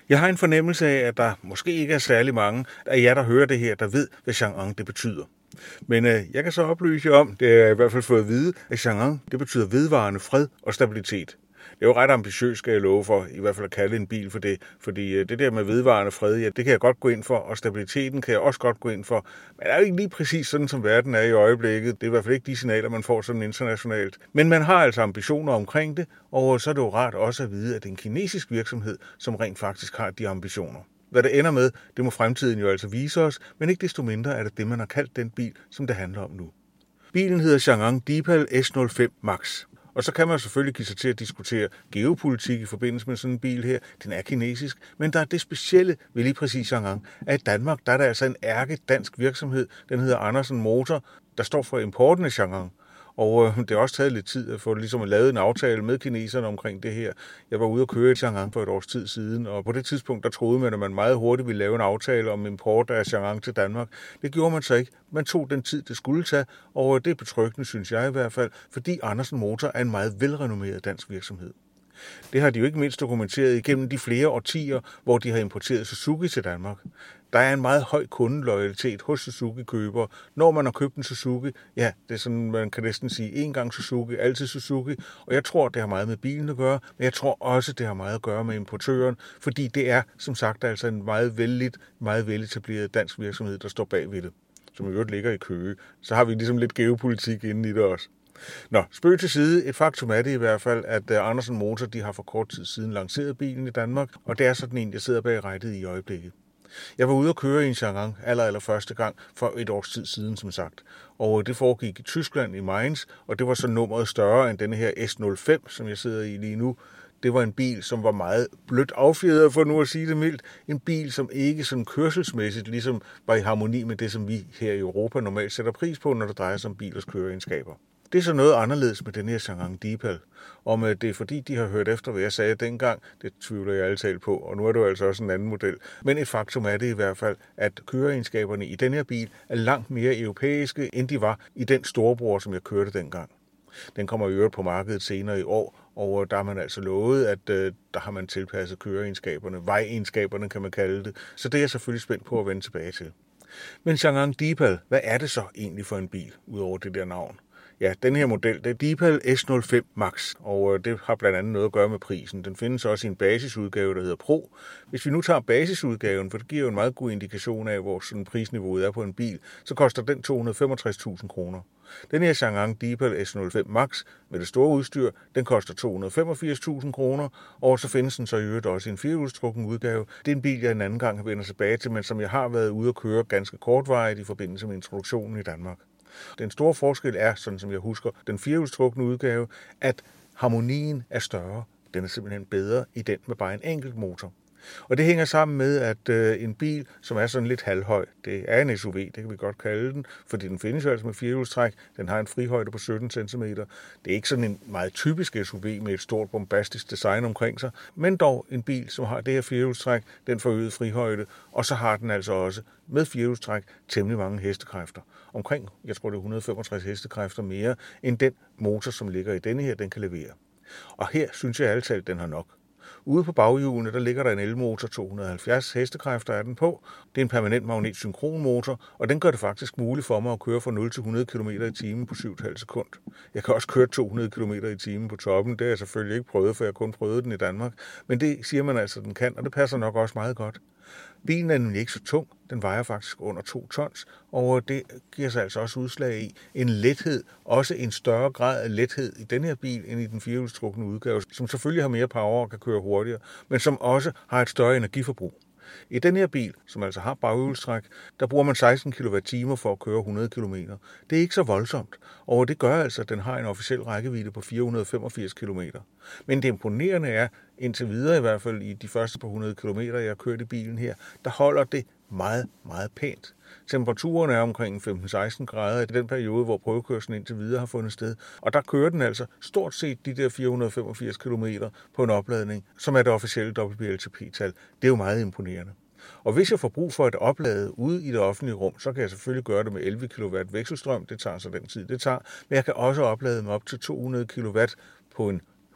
Jeg har en fornemmelse af, at der måske ikke er særlig mange af jer, der hører det her, der ved, hvad Chang'an det betyder. Men jeg kan så oplyse jer om, det har jeg i hvert fald fået at vide, at Chang'an det betyder vedvarende fred og stabilitet. Det er jo ret ambitiøst, skal jeg love for, i hvert fald at kalde en bil for det. Fordi det der med vedvarende fred, ja, det kan jeg godt gå ind for, og stabiliteten kan jeg også godt gå ind for. Men det er jo ikke lige præcis sådan, som verden er i øjeblikket. Det er i hvert fald ikke de signaler, man får sådan internationalt. Men man har altså ambitioner omkring det, og så er det jo rart også at vide, at det er en kinesisk virksomhed, som rent faktisk har de ambitioner. Hvad det ender med, det må fremtiden jo altså vise os, men ikke desto mindre er det det, man har kaldt den bil, som det handler om nu. Bilen hedder Chang'an Deepal S05 Max. Og så kan man selvfølgelig give sig til at diskutere geopolitik i forbindelse med sådan en bil her. Den er kinesisk, men der er det specielle ved lige præcis Chang'an, at i Danmark der er der altså en dansk virksomhed, den hedder Andersen Motor, der står for importen af Chang'an. Og det har også taget lidt tid at få ligesom lavet en aftale med kineserne omkring det her. Jeg var ude at køre i Chang'an for et års tid siden, og på det tidspunkt der troede man, at man meget hurtigt ville lave en aftale om import af Chang'an til Danmark. Det gjorde man så ikke. Man tog den tid, det skulle tage, og det er betryggende, synes jeg i hvert fald, fordi Andersen Motor er en meget velrenommeret dansk virksomhed. Det har de jo ikke mindst dokumenteret igennem de flere årtier, hvor de har importeret Suzuki til Danmark. Der er en meget høj kundeloyalitet hos Suzuki-købere. Når man har købt en Suzuki, ja, det er sådan, man kan næsten sige, en gang Suzuki, altid Suzuki. Og jeg tror, det har meget med bilen at gøre, men jeg tror også, det har meget at gøre med importøren, fordi det er, som sagt, altså en meget veletableret dansk virksomhed, der står bag ved det, som i øvrigt ligger i Køge. Så har vi ligesom lidt geopolitik inde i det også. Nå, spøg til side. Et faktum er det i hvert fald, at Andersen Motor de har for kort tid siden lanceret bilen i Danmark, og det er sådan en, jeg sidder bag rattet i øjeblikket. Jeg var ude at køre i en Chang'an aller første gang for et års tid siden, som sagt. Og det foregik i Tyskland, i Mainz, og det var så nummeret større end denne her S05, som jeg sidder i lige nu. Det var en bil, som var meget blødt affjedret, for nu at sige det mildt. En bil, som ikke sådan kørselsmæssigt ligesom var i harmoni med det, som vi her i Europa normalt sætter pris på, når det drejer sig om bilers køreegenskaber. Det er så noget anderledes med den her Chang'an Deepal. Om det er fordi, de har hørt efter, hvad jeg sagde dengang, det tvivler jeg alle talt på, og nu er det jo altså også en anden model. Men et faktum er det i hvert fald, at køreegenskaberne i den her bil er langt mere europæiske, end de var i den storebror, som jeg kørte dengang. Den kommer i øvrigt på markedet senere i år, og der har man altså lovet, at der har man tilpasset køreegenskaberne, vejegenskaberne kan man kalde det, så det er jeg selvfølgelig spændt på at vende tilbage til. Men Chang'an Deepal, hvad er det så egentlig for en bil, udover det der navn? Ja, den her model, det er Deepal S05 Max, og det har blandt andet noget at gøre med prisen. Den findes også i en basisudgave, der hedder Pro. Hvis vi nu tager basisudgaven, for det giver jo en meget god indikation af, hvor sådan prisniveauet er på en bil, så koster den 265.000 kroner. Den her Chang'an Deepal S05 Max med det store udstyr, den koster 285.000 kroner, og så findes den så i øvrigt også i en firehjulstrukken udgave. Det er en bil, jeg en anden gang vender tilbage til, men som jeg har været ude at køre ganske kortvarigt i forbindelse med introduktionen i Danmark. Den store forskel er, sådan som jeg husker, den firehjulstrukne udgave, at harmonien er større. Den er simpelthen bedre i den med bare en enkelt motor. Og det hænger sammen med, at en bil, som er sådan lidt halvhøj, det er en SUV, det kan vi godt kalde den, fordi den findes jo altså med firehjulstræk. Den har en frihøjde på 17 cm. Det er ikke sådan en meget typisk SUV med et stort bombastisk design omkring sig, men dog en bil, som har det her firehjulstræk, den forøgede frihøjde, og så har den altså også med firehjulstræk temmelig mange hestekræfter. Omkring, jeg tror det er 165 hestekræfter mere, end den motor, som ligger i denne her, den kan levere. Og her synes jeg altid, at den har nok. Ude på baghjulene, der ligger der en elmotor, 270 hestekræfter er den på. Det er en permanent magnetsynkronmotor, og den gør det faktisk muligt for mig at køre fra 0 til 100 km i timen på 7,5 sekund. Jeg kan også køre 200 km i timen på toppen. Det har jeg selvfølgelig ikke prøvet, for jeg har kun prøvet den i Danmark. Men det siger man altså, den kan, og det passer nok også meget godt. Bilen er nemlig ikke så tung. Den vejer faktisk under 2 tons, og det giver sig altså også udslag i en lethed, også en større grad af lethed i den her bil, end i den firehjulstrukne udgave, som selvfølgelig har mere power og kan køre hurtigere, men som også har et større energiforbrug. I den her bil, som altså har baghjulstræk, der bruger man 16 kWh for at køre 100 km. Det er ikke så voldsomt, og det gør altså, at den har en officiel rækkevidde på 485 km. Men det imponerende er, indtil videre i hvert fald i de første par 100 km, jeg har kørt i bilen her, der holder det meget, meget pænt. Temperaturen er omkring 15-16 grader i den periode, hvor prøvekørslen indtil videre har fundet sted. Og der kører den altså stort set de der 485 km på en opladning, som er det officielle WLTP-tal. Det er jo meget imponerende. Og hvis jeg får brug for at oplade ude i det offentlige rum, så kan jeg selvfølgelig gøre det med 11 kW vekselstrøm. Det tager så den tid, det tager. Men jeg kan også oplade med op til 200 kW på en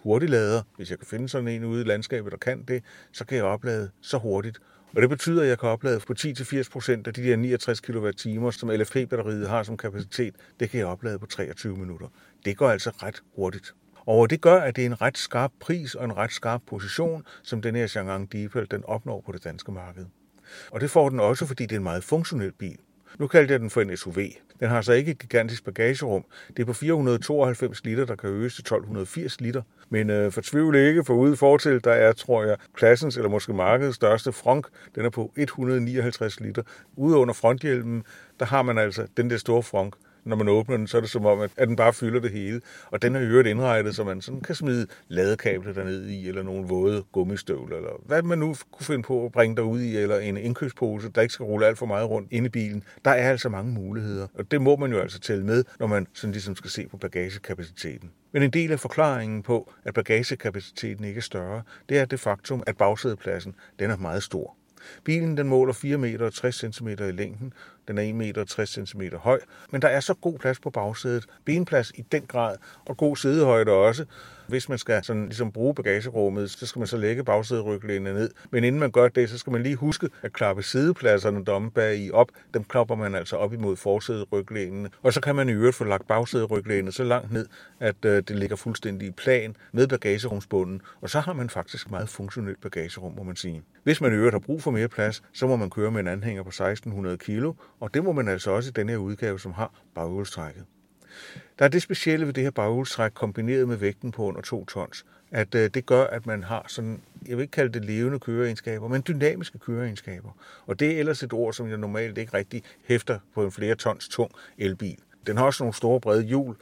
hurtiglader. Hvis jeg kan finde sådan en ude i landskabet, der kan det, så kan jeg oplade så hurtigt. Og det betyder, at jeg kan oplade på 10-80% af de der 69 kWh, som LFP-batteriet har som kapacitet. Det kan jeg oplade på 23 minutter. Det går altså ret hurtigt. Og det gør, at det er en ret skarp pris og en ret skarp position, som den her Chang'an Deepel, den opnår på det danske marked. Og det får den også, fordi det er en meget funktionel bil. Nu kaldte jeg den for en SUV. Den har så ikke et gigantisk bagagerum. Det er på 492 liter, der kan øges til 1280 liter. Men fortvivl ikke, for ude i fortil, der er, tror jeg, klassens eller måske markedets største Frank. Den er på 159 liter. Ude under fronthjelmen, der har man altså den der store Frank. Når man åbner den, så er det som om, at den bare fylder det hele. Og den er i øvrigt indrettet, så man sådan kan smide ladekabler derned i, eller nogle våde gummistøvler, eller hvad man nu kunne finde på at bringe derud i, eller en indkøbspose, der ikke skal rulle alt for meget rundt inde i bilen. Der er altså mange muligheder, og det må man jo altså tælle med, når man sådan ligesom skal se på bagagekapaciteten. Men en del af forklaringen på, at bagagekapaciteten ikke er større, det er det faktum, at bagsædepladsen den er meget stor. Bilen den måler 4,60 meter i længden, den er 1,60 cm høj, men der er så god plads på bagsædet, benplads i den grad, og god sædehøjde også. Hvis man skal sådan ligesom bruge bagagerummet, så skal man så lægge bagsæderyglænet ned. Men inden man gør det, så skal man lige huske at klappe sædepladserne domme bag i op. Dem klapper man altså op imod forsæderyglænet. Og så kan man i øvrigt få lagt bagsæderyglænet så langt ned, at det ligger fuldstændig i plan med bagagerumsbunden. Og så har man faktisk meget funktionelt bagagerum, må man sige. Hvis man i øvrigt har brug for mere plads, så må man køre med en anhænger på 1600 kilo, og det må man altså også i denne her udgave, som har baghjulstrækket. Der er det specielle ved det her baghjulstræk kombineret med vægten på under 2 tons, at det gør, at man har sådan, jeg vil ikke kalde det levende køreegenskaber, men dynamiske køreegenskaber. Og det er ellers et ord, som jeg normalt ikke rigtig hæfter på en flere tons tung elbil. Den har også nogle store brede hjul,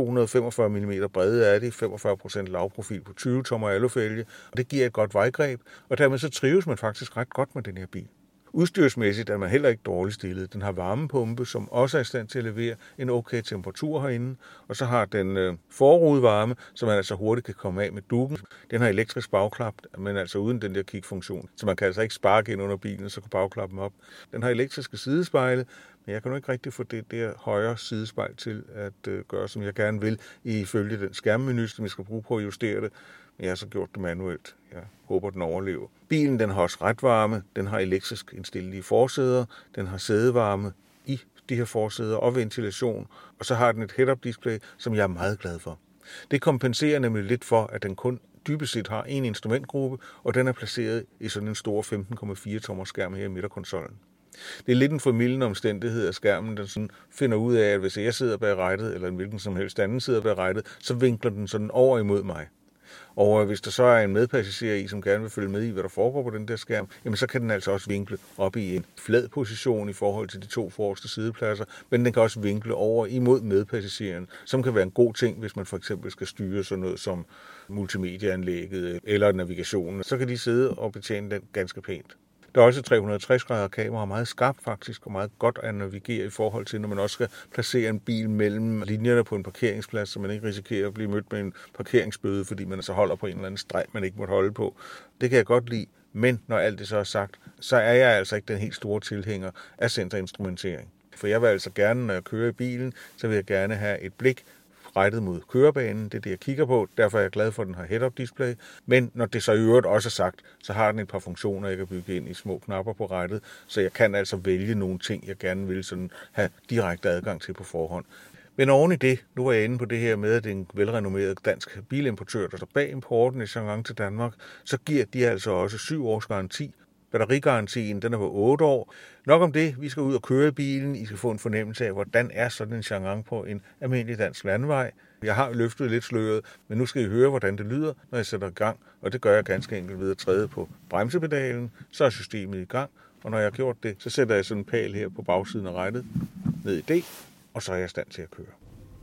245 mm brede er det, 45% lavprofil på 20 tommer alufælge, og det giver et godt vejgreb, og dermed så trives man faktisk ret godt med den her bil. Udstyrsmæssigt er man heller ikke dårligt stillet. Den har varmepumpe, som også er i stand til at levere en okay temperatur herinde. Og så har den forrudevarme, som man altså hurtigt kan komme af med dukken. Den har elektrisk bagklap, men altså uden den der kickfunktion. Så man kan altså ikke sparke ind under bilen, så kan bagklappen op. Den har elektriske sidespejle, men jeg kan nu ikke rigtig få det der højre sidespejl til at gøre, som jeg gerne vil, ifølge den skærmmenu, som jeg skal bruge på at justere det. Men jeg har så gjort det manuelt. Jeg håber, den overlever. Bilen den har også retvarme, den har elektrisk indstillelige forsæder, den har sædevarme i de her forsæder og ventilation, og så har den et head-up display, som jeg er meget glad for. Det kompenserer nemlig lidt for, at den kun dybest set har en instrumentgruppe, og den er placeret i sådan en stor 15,4 tommer skærm her i midterkonsollen. Det er lidt en formildende omstændighed af skærmen, der sådan finder ud af, at hvis jeg sidder bag rattet, eller en hvilken som helst anden sidder bag rattet, så vinkler den sådan over imod mig. Og hvis der så er en medpassager i, som gerne vil følge med i, hvad der foregår på den der skærm, jamen så kan den altså også vinkle op i en flad position i forhold til de 2 forreste sidepladser, men den kan også vinkle over imod medpassageren, som kan være en god ting, hvis man for eksempel skal styre sådan noget som multimedieanlægget eller navigationen. Så kan de sidde og betjene den ganske pænt. Der er også 360 grader kamera, meget skarpt faktisk, og meget godt at navigere i forhold til, når man også skal placere en bil mellem linjerne på en parkeringsplads, så man ikke risikerer at blive mødt med en parkeringsbøde, fordi man så holder på en eller anden streg, man ikke måtte holde på. Det kan jeg godt lide, men når alt det så er sagt, så er jeg altså ikke den helt store tilhænger af centerinstrumentering. For jeg vil altså gerne, når jeg kører i bilen, så vil jeg gerne have et blik rettet mod kørebanen, det er det, jeg kigger på. Derfor er jeg glad for, at den har head-up display. Men når det så i øvrigt også er sagt, så har den et par funktioner, jeg kan bygge ind i små knapper på rattet, så jeg kan altså vælge nogle ting, jeg gerne vil sådan have direkte adgang til på forhånd. Men oven i det, nu er jeg inde på det her med, at det er en velrenommeret dansk bilimportør, der står bag importen i Chang'an til Danmark, så giver de altså også 7 års garanti. Batterigarantien, den er på 8 år. Nok om det, vi skal ud og køre bilen. I skal få en fornemmelse af, hvordan er sådan en Chang'an på en almindelig dansk landvej. Jeg har løftet lidt sløret, men nu skal I høre, hvordan det lyder, når jeg sætter i gang. Og det gør jeg ganske enkelt ved at træde på bremsepedalen. Så er systemet i gang, og når jeg har gjort det, så sætter jeg sådan en pæl her på bagsiden af rattet ned i D, og så er jeg i stand til at køre.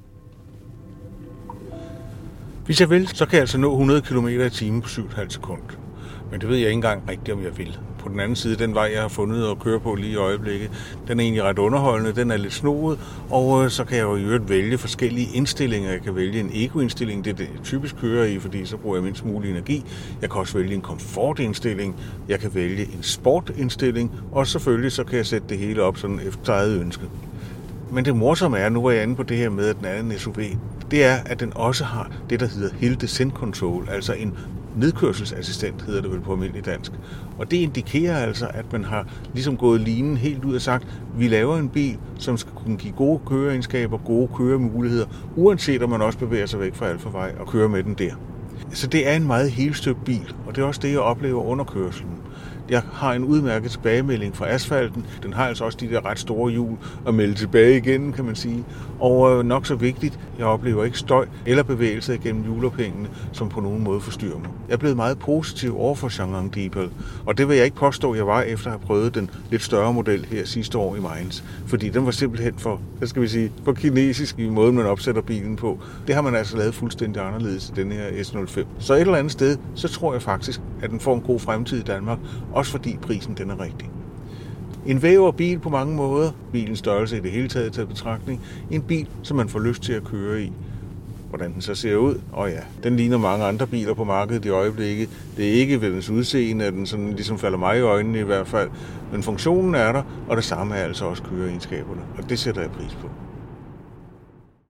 Hvis jeg vil, så kan jeg altså nå 100 km i timen på 7,5 sekunder. Men det ved jeg ikke engang rigtigt, om jeg vil. På den anden side, den vej, jeg har fundet at køre på lige i øjeblikket, den er egentlig ret underholdende, den er lidt snoet, og så kan jeg jo i øvrigt vælge forskellige indstillinger. Jeg kan vælge en eco-indstilling, det er det, jeg typisk kører i, fordi så bruger jeg mindst mulig energi. Jeg kan også vælge en komfortindstilling, jeg kan vælge en sportindstilling, og selvfølgelig så kan jeg sætte det hele op sådan efter eget ønske. Men det morsomme er, nu var jeg inde på det her med, at den er en SUV, det er, at den også har det, der hedder Hill Descent Control, altså en nedkørselsassistent, hedder det vel på almindelig dansk. Og det indikerer altså, at man har ligesom gået linen helt ud og sagt, vi laver en bil, som skal kunne give gode køreegenskaber, gode køremuligheder, uanset om man også bevæger sig væk fra alfarvej og kører med den der. Så det er en meget helstøbt bil, og det er også det, jeg oplever under kørslen. Jeg har en udmærket tilbagemelding fra asfalten. Den har altså også de der ret store hjul at melde tilbage igen, kan man sige. Og nok så vigtigt, jeg oplever ikke støj eller bevægelser igennem hjulophængene, som på nogen måde forstyrrer mig. Jeg er blevet meget positiv over for Chang'an Deepal, og det vil jeg ikke påstå, jeg var efter at have prøvet den lidt større model her sidste år i Mainz. Fordi den var simpelthen for kinesisk i måden, man opsætter bilen på. Det har man altså lavet fuldstændig anderledes i den her S05. Så et eller andet sted, så tror jeg faktisk, at den får en god fremtid i Danmark, også fordi prisen den er rigtig. En væver bil på mange måder, bilens størrelse i det hele taget til betragtning, en bil, som man får lyst til at køre i. Hvordan den så ser ud? Den ligner mange andre biler på markedet i øjeblikket. Det er ikke ved dens udseende, at den sådan ligesom falder mig i øjnene i hvert fald, men funktionen er der, og det samme er altså også køreegenskaberne, og det sætter jeg pris på.